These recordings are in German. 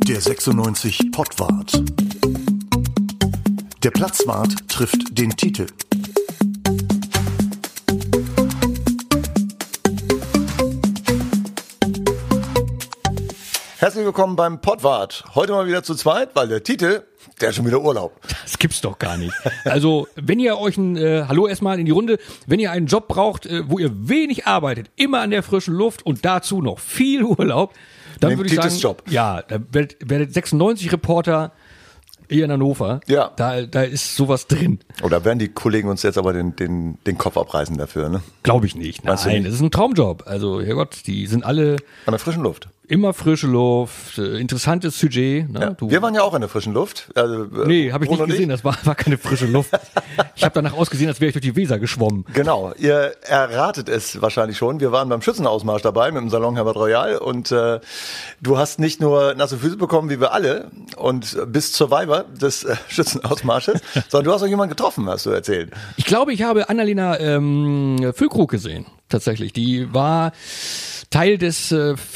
Der 96 Pottwart. Der Platzwart trifft den Titel. Herzlich willkommen beim Pottwart. Heute mal wieder zu zweit, weil der Titel, der hat schon wieder Urlaub. Das gibt's doch gar nicht. Also, wenn ihr euch hallo erstmal in die Runde, wenn ihr einen Job braucht, wo ihr wenig arbeitet, immer an der frischen Luft und dazu noch viel Urlaub, dann würde ich sagen, Job. Ja, da werdet 96 Reporter hier in Hannover. Ja. Da ist sowas drin. Oder werden die Kollegen uns jetzt aber den Kopf abreißen dafür, ne? Glaube ich nicht. Meinst du Nein, nicht? das ist ein Traumjob. Also, Herrgott, die sind alle An der frischen Luft. immer frische Luft, interessantes Sujet. Ne? Ja. Wir waren ja auch an der frischen Luft. Also, Nee, habe ich Bruno nicht und gesehen, das war keine frische Luft. Ich habe danach ausgesehen, als wäre ich durch die Weser geschwommen. Genau, ihr erratet es wahrscheinlich schon. Wir waren beim Schützenausmarsch dabei mit dem Salon Herbert Royal und du hast nicht nur nasse Füße bekommen, wie wir alle, und bis zur Weiber des Schützenausmarsches, sondern du hast auch jemanden getroffen, hast du erzählt. Ich glaube, ich habe Annalena Füllkrug gesehen, tatsächlich. Die war Teil des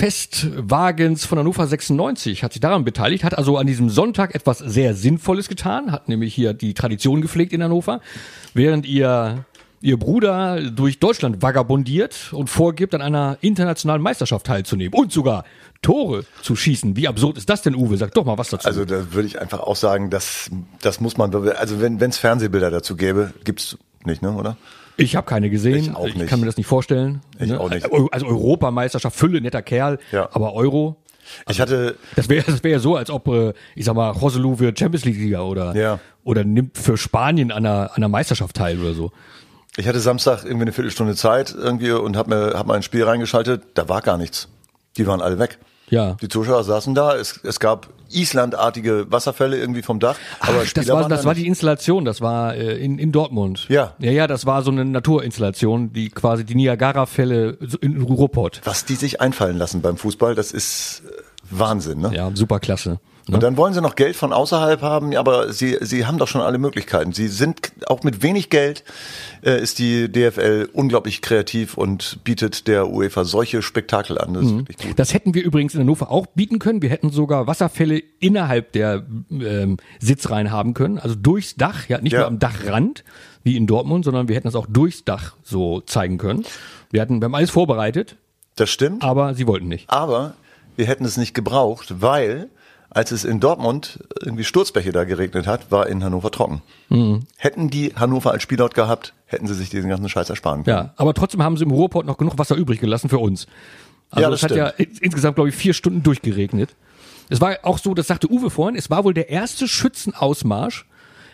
Festwagens von Hannover 96, hat sich daran beteiligt, hat also an diesem Sonntag etwas sehr Sinnvolles getan, hat nämlich hier die Tradition gepflegt in Hannover, während ihr Bruder durch Deutschland vagabundiert und vorgibt, an einer internationalen Meisterschaft teilzunehmen und sogar Tore zu schießen. Wie absurd ist das denn, Uwe? Sag doch mal was dazu. Also da würde ich einfach auch sagen, das muss man, also wenn es Fernsehbilder dazu gäbe, gibt's nicht, ne, oder? Ich habe keine gesehen. Ich auch nicht. Ich kann mir das nicht vorstellen. Ich auch nicht. Also Europameisterschaft, Fülle, netter Kerl, Ja. aber Euro. Ich hatte, Das wäre ja so, als ob, ich sag mal, Roselu wird Champions League-Sieger oder nimmt für Spanien an einer Meisterschaft teil oder so. Ich hatte Samstag irgendwie eine Viertelstunde Zeit irgendwie und hab mal ein Spiel reingeschaltet, da war gar nichts. Die waren alle weg. Ja. Die Zuschauer saßen da, es gab Islandartige Wasserfälle irgendwie vom Dach, aber Ach, Spieler waren das da war nicht. die Installation, das war in Dortmund. Ja. Ja, das war so eine Naturinstallation, die quasi die Niagara-Fälle in Ruhrpott. Was die sich einfallen lassen beim Fußball, das ist Wahnsinn, ne? Ja, super klasse. Ne? Und dann wollen sie noch Geld von außerhalb haben, aber sie haben doch schon alle Möglichkeiten. Sie sind auch mit wenig Geld ist die DFL unglaublich kreativ und bietet der UEFA solche Spektakel an. Das ist wirklich gut. Das hätten wir übrigens in Hannover auch bieten können. Wir hätten sogar Wasserfälle innerhalb der Sitzreihen haben können, also durchs Dach, ja, nicht nur am Dachrand wie in Dortmund, sondern wir hätten das auch durchs Dach so zeigen können. Wir haben alles vorbereitet, Das stimmt, aber sie wollten nicht. aber wir hätten es nicht gebraucht, weil als es in Dortmund irgendwie Sturzbäche da geregnet hat, war in Hannover trocken. Hätten die Hannover als Spielort gehabt, hätten sie sich diesen ganzen Scheiß ersparen können. Ja, aber trotzdem haben sie im Ruhrpott noch genug Wasser übrig gelassen für uns. Also Ja, es das hat ja insgesamt, glaube ich, 4 Stunden durchgeregnet. Es war auch so, das sagte Uwe vorhin, es war wohl der erste Schützenausmarsch,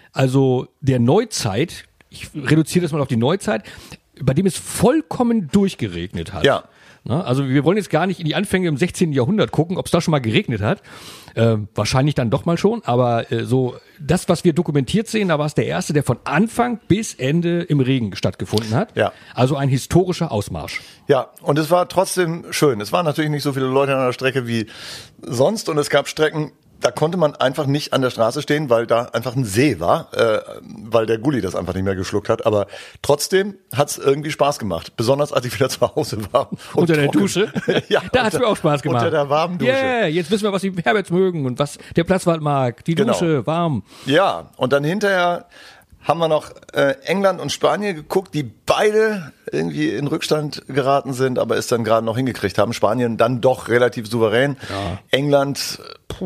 also der Neuzeit, ich reduziere das mal auf die Neuzeit, bei dem es vollkommen durchgeregnet hat. Ja. Na, also wir wollen jetzt gar nicht in die Anfänge im 16. Jahrhundert gucken, ob es da schon mal geregnet hat. Wahrscheinlich dann doch mal schon, aber so das, was wir dokumentiert sehen, da war es der erste, der von Anfang bis Ende im Regen stattgefunden hat. Ja. Also ein historischer Ausmarsch. Ja, und es war trotzdem schön. Es waren natürlich nicht so viele Leute an der Strecke wie sonst und es gab Strecken, da konnte man einfach nicht an der Straße stehen, weil da einfach ein See war, weil der Gulli das einfach nicht mehr geschluckt hat. Aber trotzdem hat's irgendwie Spaß gemacht, besonders als ich wieder zu Hause war. Unter der trocken. Dusche? Ja, Da hat's mir auch Spaß gemacht. Unter der warmen Dusche. Yeah, jetzt wissen wir, was die Herberts mögen und was der Platzwart mag. Die Genau. Dusche, warm. Ja, und dann hinterher haben wir noch England und Spanien geguckt, die beide irgendwie in Rückstand geraten sind, aber es dann gerade noch hingekriegt haben. Spanien dann doch relativ souverän. Ja. England,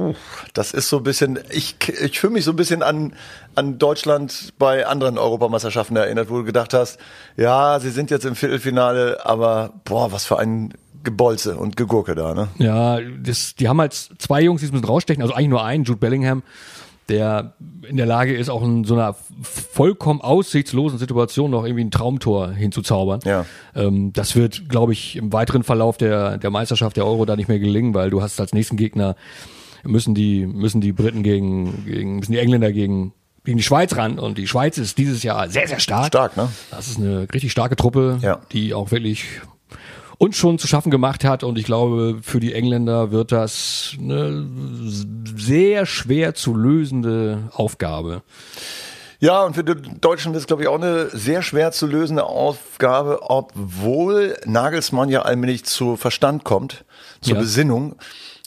das ist so ein bisschen, ich fühle mich so ein bisschen an Deutschland bei anderen Europameisterschaften erinnert, wo du gedacht hast, ja, sie sind jetzt im Viertelfinale, aber was für ein Gebolze und Gegurke da, ne? Ja, die haben halt 2 Jungs, die müssen rausstechen, also eigentlich nur einen, Jude Bellingham, der in der Lage ist, auch in so einer vollkommen aussichtslosen Situation noch irgendwie ein Traumtor hinzuzaubern. Ja. Das wird, glaube ich, im weiteren Verlauf der Meisterschaft der Euro da nicht mehr gelingen, weil du hast als nächsten Gegner müssen die Briten müssen die Engländer gegen die Schweiz ran und die Schweiz ist dieses Jahr sehr, sehr stark. Stark, ne? Das ist eine richtig starke Truppe, Ja. die auch wirklich uns schon zu schaffen gemacht hat und ich glaube, für die Engländer wird das eine sehr schwer zu lösende Aufgabe. Ja, und für die Deutschen ist es, glaube ich, auch eine sehr schwer zu lösende Aufgabe, obwohl Nagelsmann ja allmählich zu Verstand kommt, zur Besinnung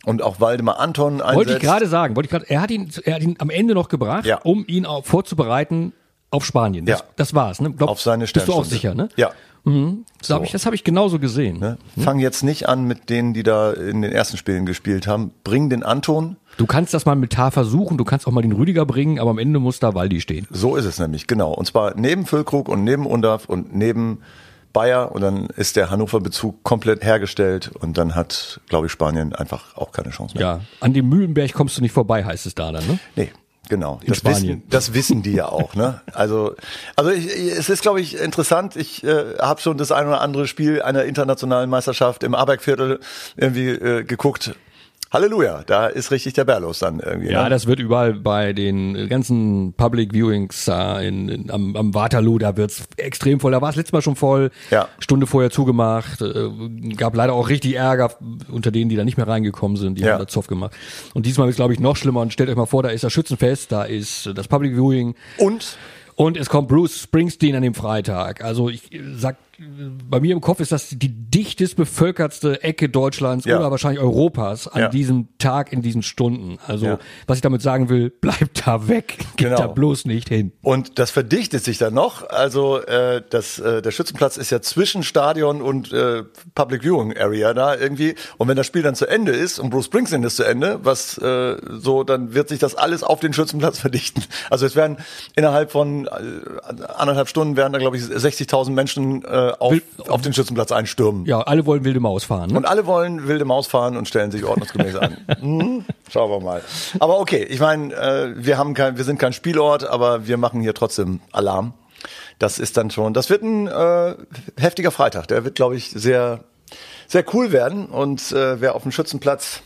und auch Waldemar Anton einsetzt. Wollte ich gerade sagen, er hat ihn am Ende noch gebracht, Ja. um ihn auch vorzubereiten auf Spanien. Das war's, ne? Auf seine Bist du auch Sternstunde. sicher, ne? Ja. Das habe ich genauso gesehen. Ne? Fang jetzt nicht an mit denen, die da in den ersten Spielen gespielt haben. Bring den Anton. Du kannst das mal mit Tar versuchen, du kannst auch mal den Rüdiger bringen, aber am Ende muss da Waldi stehen. So ist es nämlich, genau. Und zwar neben Füllkrug und neben Undav und neben Bayer, und dann ist der Hannover-Bezug komplett hergestellt und dann hat, glaube ich, Spanien einfach auch keine Chance mehr. Ja, an dem Mühlenberg kommst du nicht vorbei, heißt es da dann, ne? Nee. Genau, Spanien. das wissen die ja auch, ne? Also es ist, glaube ich, interessant. Ich habe schon das ein oder andere Spiel einer internationalen Meisterschaft im Abergviertel irgendwie geguckt. Halleluja, da ist richtig der Bär los dann irgendwie. Ja, ne? das wird überall bei den ganzen Public Viewings am Waterloo, da wird's extrem voll. Da war es letztes Mal schon voll, Ja. Stunde vorher zugemacht, gab leider auch richtig Ärger unter denen, die da nicht mehr reingekommen sind, die Ja. haben da Zoff gemacht. Und diesmal ist, glaube ich, noch schlimmer. Und stellt euch mal vor, da ist das Schützenfest, da ist das Public Viewing. Und es kommt Bruce Springsteen an dem Freitag. Also ich sag, bei mir im Kopf ist das die dichtest bevölkertste Ecke Deutschlands Ja. oder wahrscheinlich Europas an Ja. diesem Tag in diesen Stunden. Also Ja. was ich damit sagen will, bleibt da weg. Geht Genau. da bloß nicht hin. Und das verdichtet sich dann noch. Also der Schützenplatz ist ja zwischen Stadion und Public Viewing Area da irgendwie. Und wenn das Spiel dann zu Ende ist und Bruce Springsteen ist zu Ende, dann wird sich das alles auf den Schützenplatz verdichten. Also es werden innerhalb von 1,5 Stunden werden da, glaube ich, 60.000 Menschen auf den Schützenplatz einstürmen. Ja, alle wollen wilde Maus fahren. Ne? Und alle wollen wilde Maus fahren und stellen sich ordnungsgemäß an. Schauen wir mal. Aber okay, ich meine, wir sind kein Spielort, aber wir machen hier trotzdem Alarm. Das ist dann schon, das wird ein heftiger Freitag. Der wird, glaube ich, sehr, sehr cool werden. Und wer auf dem Schützenplatz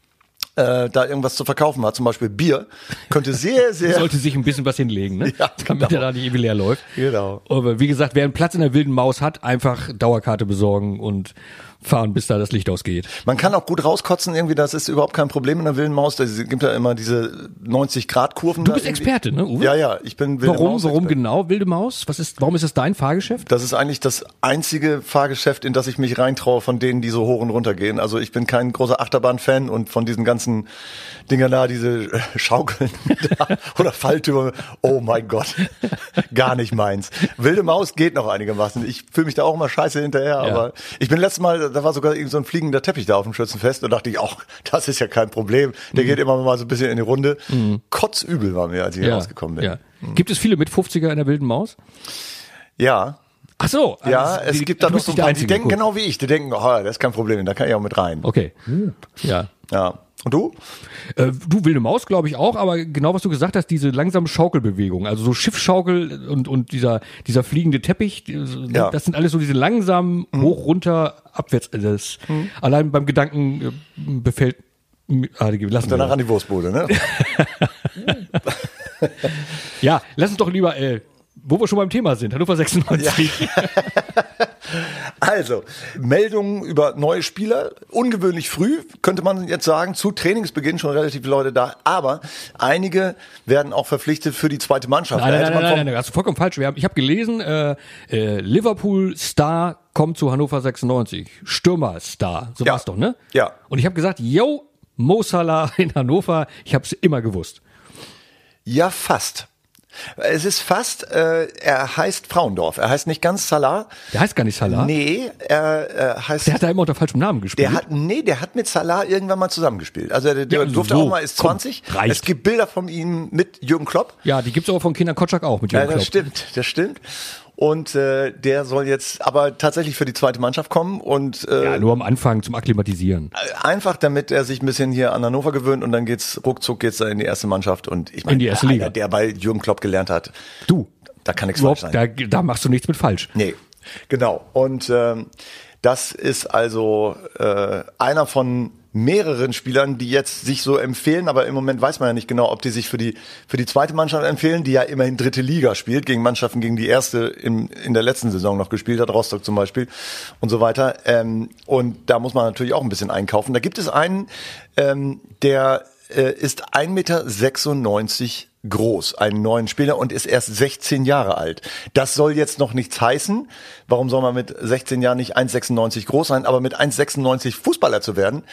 da irgendwas zu verkaufen hat, zum Beispiel Bier, könnte sehr, sehr... Sollte sich ein bisschen was hinlegen, ne? Ja, Damit genau. er da nicht irgendwie leer läuft. Genau. Aber wie gesagt, wer einen Platz in der wilden Maus hat, einfach Dauerkarte besorgen und fahren, bis da das Licht ausgeht. Man kann auch gut rauskotzen irgendwie, das ist überhaupt kein Problem in der wilden Maus. Da gibt ja immer diese 90-Grad-Kurven. Du bist Experte, ne, Uwe? Ja, ich bin wilde Maus. Warum genau wilde Maus? Warum ist es dein Fahrgeschäft? Das ist eigentlich das einzige Fahrgeschäft, in das ich mich reintraue von denen, die so hoch und runter gehen. Also ich bin kein großer Achterbahn-Fan und von diesen ganzen Dinger da, diese Schaukeln da, oder Falltürme, oh mein Gott, gar nicht meins. Wilde Maus geht noch einigermaßen. Ich fühle mich da auch immer scheiße hinterher, aber ich bin letztes Mal, da war sogar so ein fliegender Teppich da auf dem Schützenfest und dachte ich auch, das ist ja kein Problem. Der geht immer mal so ein bisschen in die Runde. Kotzübel war mir, als ich hier rausgekommen bin. Ja. Gibt es viele mit 50er in der wilden Maus? Ja. Ach so. Ja, also es gibt da du noch bist so ein nicht der paar, die Einzige, denken gut. genau wie ich. Die denken, das ist kein Problem, da kann ich auch mit rein. Okay. Ja. Ja. Und du? Du wilde Maus, glaube ich auch, aber genau was du gesagt hast, diese langsame Schaukelbewegung, also so Schiffschaukel und dieser fliegende Teppich, das sind alles so diese langsamen hoch, runter, abwärts. Allein beim Gedanken befällt. Lassen Danach wir an die Wurstbude, ne? Ja, lass uns doch lieber, wo wir schon beim Thema sind, Hannover 96. Also, Meldungen über neue Spieler, ungewöhnlich früh, könnte man jetzt sagen, zu Trainingsbeginn schon relativ viele Leute da, aber einige werden auch verpflichtet für die zweite Mannschaft. Nein, das ist vollkommen falsch. Ich habe gelesen, Liverpool-Star kommt zu Hannover 96. Stürmer-Star, so war's doch, ne? Ja. Und ich habe gesagt, yo, Mo Salah in Hannover, ich habe es immer gewusst. Ja, fast. Es ist fast, er heißt Frauendorf. Er heißt nicht ganz Salah. Der heißt gar nicht Salah. Nee, er heißt... Der hat da immer unter falschem Namen gespielt. Der hat mit Salah irgendwann mal zusammengespielt. Also der durfte auch mal, ist 20. Komm, reicht. Es gibt Bilder von ihm mit Jürgen Klopp. Ja, die gibt's aber von Kindern Kotschak auch mit Jürgen Klopp. Das stimmt. Und der soll jetzt aber tatsächlich für die zweite Mannschaft kommen und nur am Anfang zum Akklimatisieren. einfach damit er sich ein bisschen hier an Hannover gewöhnt und dann ruckzuck geht's da in die erste Mannschaft und ich meine, In die erste Liga. einer, der bei Jürgen Klopp gelernt hat, Du, da kann nichts falsch Rob, sein. da machst du nichts mit falsch. Nee, genau. Und das ist also einer von mehreren Spielern, die jetzt sich so empfehlen, aber im Moment weiß man ja nicht genau, ob die sich für die zweite Mannschaft empfehlen, die ja immerhin dritte Liga spielt, gegen Mannschaften, gegen die erste in der letzten Saison noch gespielt hat, Rostock zum Beispiel und so weiter. Und da muss man natürlich auch ein bisschen einkaufen. Da gibt es einen, der ist 1,96 Meter groß, einen neuen Spieler und ist erst 16 Jahre alt. Das soll jetzt noch nichts heißen. Warum soll man mit 16 Jahren nicht 1,96 groß sein, aber mit 1,96 Fußballer zu werden,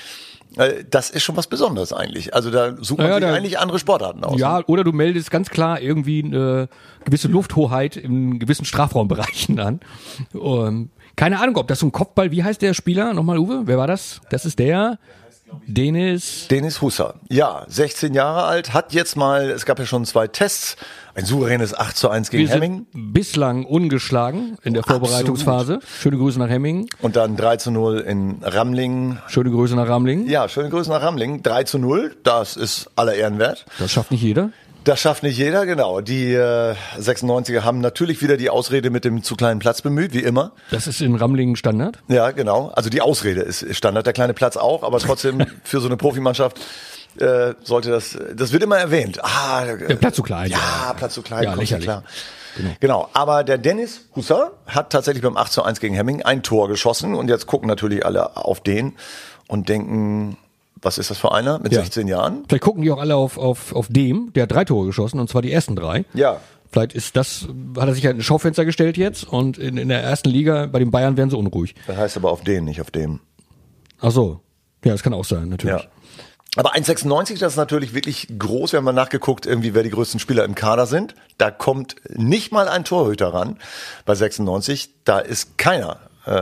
Das ist schon was Besonderes eigentlich. Also da sucht man sich eigentlich andere Sportarten aus. Ja, oder du meldest ganz klar irgendwie eine gewisse Lufthoheit in gewissen Strafraumbereichen an. Keine Ahnung, ob das so ein Kopfball, wie heißt der Spieler? Nochmal, Uwe, wer war das? Das ist der Deniz Husa. Ja, 16 Jahre alt, hat jetzt mal, es gab ja schon 2 Tests, ein souveränes 8:1 gegen Hemming. Bislang ungeschlagen in der Vorbereitungsphase. Schöne Grüße nach Hemming. Und dann 3:0 in Ramlingen. Schöne Grüße nach Ramlingen. Ja, schöne Grüße nach Ramlingen. 3:0, das ist aller Ehren wert. Das schafft nicht jeder. Das schafft nicht jeder, genau. Die 96er haben natürlich wieder die Ausrede mit dem zu kleinen Platz bemüht, wie immer. Das ist in Ramlingen Standard? Ja, genau. Also die Ausrede ist Standard, der kleine Platz auch, aber trotzdem für so eine Profimannschaft sollte das wird immer erwähnt. Der Platz zu klein. Ja, Platz zu klein, ja, lächerlich. Klar. Genau, aber der Deniz Husa hat tatsächlich beim 8:1 gegen Hemming ein Tor geschossen und jetzt gucken natürlich alle auf den und denken, was ist das für einer mit 16 Jahren? Vielleicht gucken die auch alle auf dem, der hat 3 Tore geschossen, und zwar die ersten 3. Ja. Vielleicht hat er sich halt in ein Schaufenster gestellt jetzt, und in der ersten Liga bei den Bayern werden sie unruhig. Das heißt aber auf den, nicht auf dem. Ach so. Ja, das kann auch sein, natürlich. Ja. Aber 1,96, das ist natürlich wirklich groß. Wir haben mal nachgeguckt, irgendwie, wer die größten Spieler im Kader sind. Da kommt nicht mal ein Torhüter ran bei 96. Da ist keiner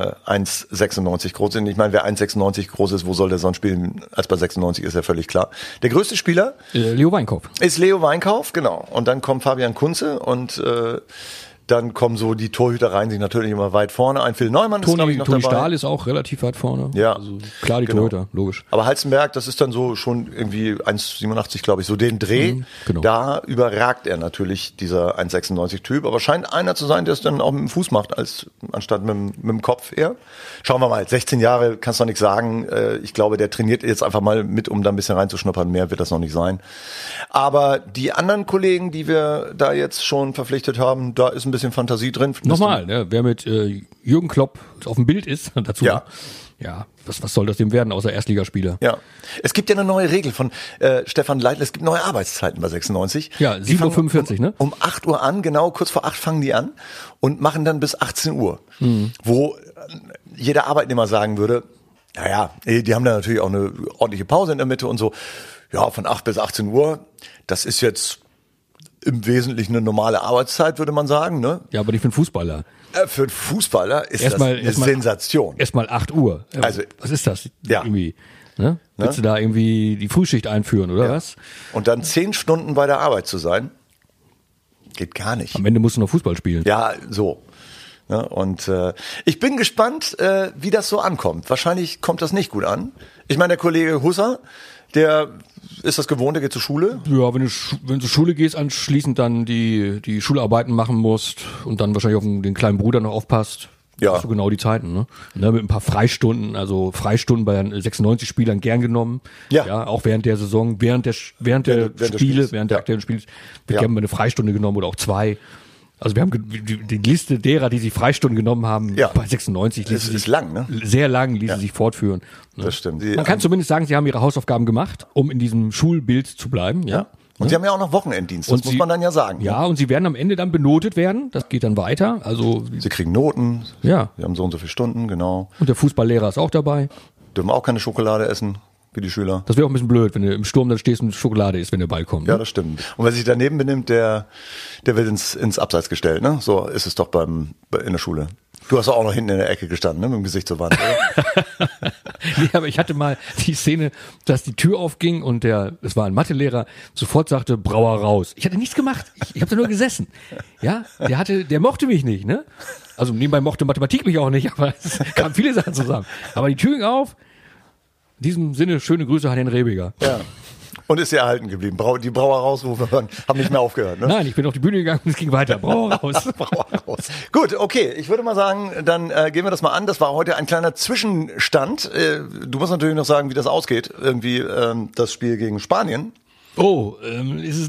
1,96 groß sind. Ich meine, wer 1,96 groß ist, wo soll der sonst spielen als bei 96, ist ja völlig klar. Der größte Spieler Leo Weinkauf. Ist Leo Weinkauf, genau. Und dann kommt Fabian Kunze und dann kommen so die Torhüter rein, sich natürlich immer weit vorne. Ein Phil Neumann ist, glaube ich, noch Toni dabei. Stahl ist auch relativ weit vorne. Ja. Also klar, die Torhüter, logisch. Aber Halstenberg, das ist dann so schon irgendwie 1,87, glaube ich, so den Dreh. Genau. Da überragt er natürlich, dieser 1,96-Typ. Aber scheint einer zu sein, der es dann auch mit dem Fuß macht, anstatt mit dem Kopf eher. Schauen wir mal, 16 Jahre, kannst du noch nichts sagen. Ich glaube, der trainiert jetzt einfach mal mit, um da ein bisschen reinzuschnuppern. Mehr wird das noch nicht sein. Aber die anderen Kollegen, die wir da jetzt schon verpflichtet haben, da ist ein bisschen Fantasie drin. Nochmal, ne, wer mit Jürgen Klopp auf dem Bild ist, dazu. Ja. Ja, was soll das dem werden, außer Erstligaspieler? Ja. Es gibt ja eine neue Regel von Stefan Leitl, es gibt neue Arbeitszeiten bei 96. Ja, 7:45 Uhr, ne? Um 8 Uhr an, genau, kurz vor 8 fangen die an und machen dann bis 18 Uhr. Wo jeder Arbeitnehmer sagen würde, naja, die haben da natürlich auch eine ordentliche Pause in der Mitte und so. Ja, von 8 bis 18 Uhr, das ist jetzt im Wesentlichen eine normale Arbeitszeit, würde man sagen, ne? Ja, aber nicht für einen Fußballer. Für einen Fußballer ist das eine Sensation. Erstmal 8 Uhr. Also, was ist das? Ja. Irgendwie, ne? Willst du da irgendwie die Frühschicht einführen, oder was? Und dann 10 Stunden bei der Arbeit zu sein, geht gar nicht. Am Ende musst du noch Fußball spielen. Ja, so. Ja, und ich bin gespannt, wie das so ankommt. Wahrscheinlich kommt das nicht gut an. Ich meine, der Kollege Husser, der ist das gewohnt, der geht zur Schule. Ja, wenn du zur Schule gehst, anschließend dann die Schularbeiten machen musst und dann wahrscheinlich auf den kleinen Bruder noch aufpasst, ja, hast du genau die Zeiten, ne? Mit ein paar Freistunden, also Freistunden bei 96 Spielern gern genommen. Ja, auch während der Saison, während der aktuellen Spiele, wird gerne mal eine Freistunde genommen oder auch 2. Also wir haben die Liste derer, die sich Freistunden genommen haben, bei 96 ließ sich lang, ne? Sehr lang ließ sie sich fortführen. Ne? Das stimmt. Man kann zumindest sagen, sie haben ihre Hausaufgaben gemacht, um in diesem Schulbild zu bleiben. Ja. Und sie haben ja auch noch Wochenenddienst, das muss man dann ja sagen. Ja, und sie werden am Ende dann benotet werden. Das geht dann weiter. Also sie kriegen Noten. Ja. Sie haben so und so viele Stunden, genau. Und der Fußballlehrer ist auch dabei. Dürfen auch keine Schokolade essen. Wie die Schüler. Das wäre auch ein bisschen blöd, wenn du im Sturm dann stehst und Schokolade isst, wenn der Ball kommt. Ne? Ja, das stimmt. Und wer sich daneben benimmt, der wird ins Abseits gestellt, ne? So ist es doch in der Schule. Du hast auch noch hinten in der Ecke gestanden, ne? Mit dem Gesicht zur Wand, oder? Nee, aber ich hatte mal die Szene, dass die Tür aufging und es war ein Mathelehrer, sofort sagte, Brauer raus. Ich hatte nichts gemacht. Ich habe da nur gesessen. Ja, der mochte mich nicht, ne? Also nebenbei mochte Mathematik mich auch nicht, aber es kamen viele Sachen zusammen. Aber die Tür ging auf. In diesem Sinne, schöne Grüße an den Rebiger. Ja. Und ist ja erhalten geblieben. Die Brauer rausrufe haben nicht mehr aufgehört, ne? Nein, ich bin auf die Bühne gegangen und es ging weiter. Brauer raus. Brauer raus. Gut, okay. Ich würde mal sagen, dann gehen wir das mal an. Das war heute ein kleiner Zwischenstand. Du musst natürlich noch sagen, wie das ausgeht. Irgendwie das Spiel gegen Spanien. Oh, ich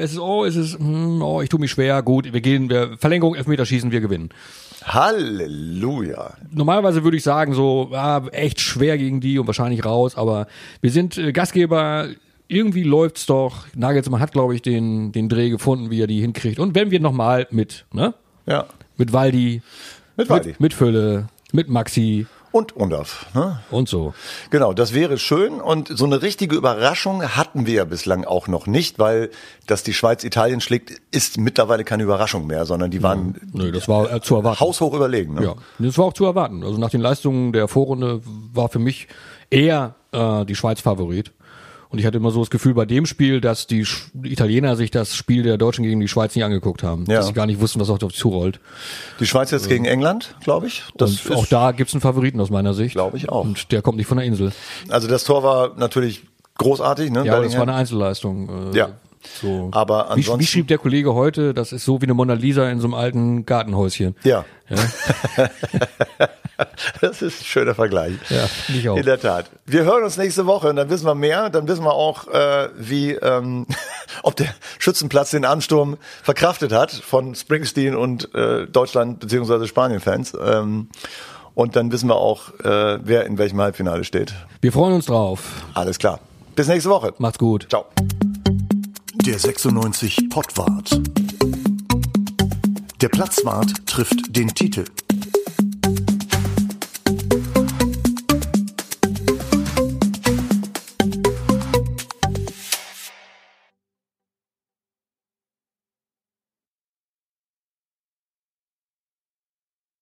tue mich schwer. Gut, Verlängerung, Elfmeterschießen, wir gewinnen. Halleluja. Normalerweise würde ich sagen, so echt schwer gegen die und wahrscheinlich raus, aber wir sind Gastgeber, irgendwie läuft's doch. Nagelsmann hat, glaube ich, den Dreh gefunden, wie er die hinkriegt. Und wenn wir nochmal mit, ne? Ja. Mit Waldi, mit Fülle, mit Maxi. und Undav. Ne? Und so. Genau, das wäre schön und so eine richtige Überraschung hatten wir ja bislang auch noch nicht, weil dass die Schweiz Italien schlägt, ist mittlerweile keine Überraschung mehr, sondern die waren Nö, das war zu erwarten. haushoch überlegen. Ne? Ja, das war auch zu erwarten. Also nach den Leistungen der Vorrunde war für mich eher die Schweiz Favorit. Und ich hatte immer so das Gefühl bei dem Spiel, dass die Italiener sich das Spiel der Deutschen gegen die Schweiz nicht angeguckt haben. Ja. Dass sie gar nicht wussten, was auf die zurollt. Die Schweiz jetzt gegen England, glaube ich. Und auch da gibt's einen Favoriten aus meiner Sicht. Glaube ich auch. Und der kommt nicht von der Insel. Also das Tor war natürlich großartig. Ne? Ja, das war eine Einzelleistung. Ja. So. Aber ansonsten, wie schrieb der Kollege heute, das ist so wie eine Mona Lisa in so einem alten Gartenhäuschen. Ja. Ja. Das ist ein schöner Vergleich. Ja, finde ich auch. In der Tat. Wir hören uns nächste Woche und dann wissen wir mehr. Dann wissen wir auch, ob der Schützenplatz den Ansturm verkraftet hat von Springsteen und Deutschland bzw. Spanien-Fans. Und dann wissen wir auch, wer in welchem Halbfinale steht. Wir freuen uns drauf. Alles klar. Bis nächste Woche. Macht's gut. Ciao. Der 96 Pottwart. Der Platzwart trifft den Titel.